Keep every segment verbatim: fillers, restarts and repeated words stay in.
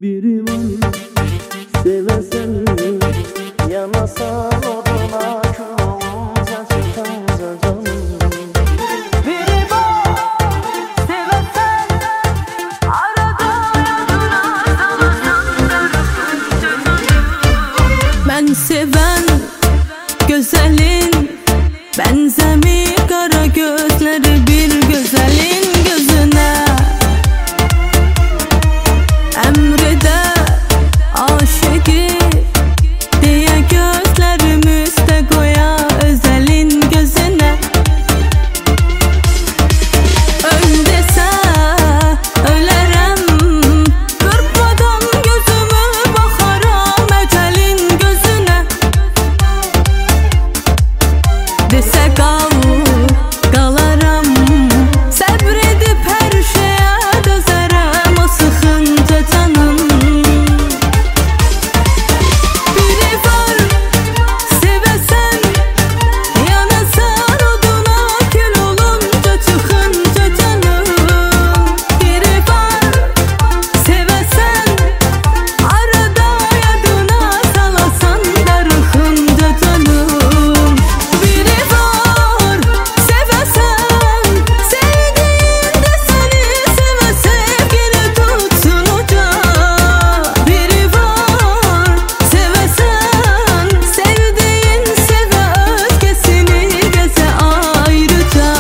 Biri var sevesen, yanasan oduna kül olunca çıkınca canım. Biri var sevesen, arada yanına salasan canım. Ben seven güzelin, benzemi kara gözleri bir güzelin gözüne. Emrede aşıkı diye gözlerimizde koya özelin gözüne. Öl dese ölerem, kırpmadan gözümü bakarım öcelin gözüne. Dese kal kalaram, sabredip her şeye dözerem o sıkınca canım. Biri var sevesen, yanasan oduna kül olunca çıkınca canım. Biri var sevesen, arada yadına salasan darıkınca canım. Biri var sevesen, sevdiğinde seni seve sevgili tutsun uca. Biri var sevesen, sevdiğin seve özgesini geze ayrıca.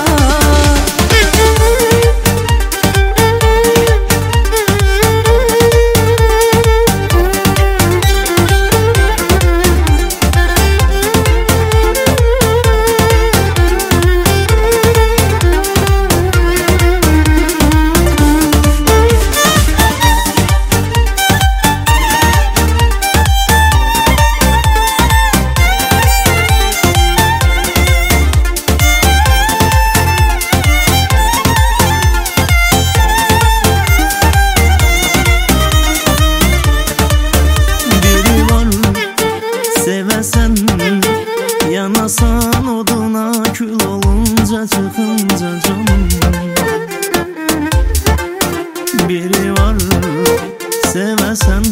Biri var sevesen, yanasan oduna kül olunca çıkınca canım. Biri var sevesen,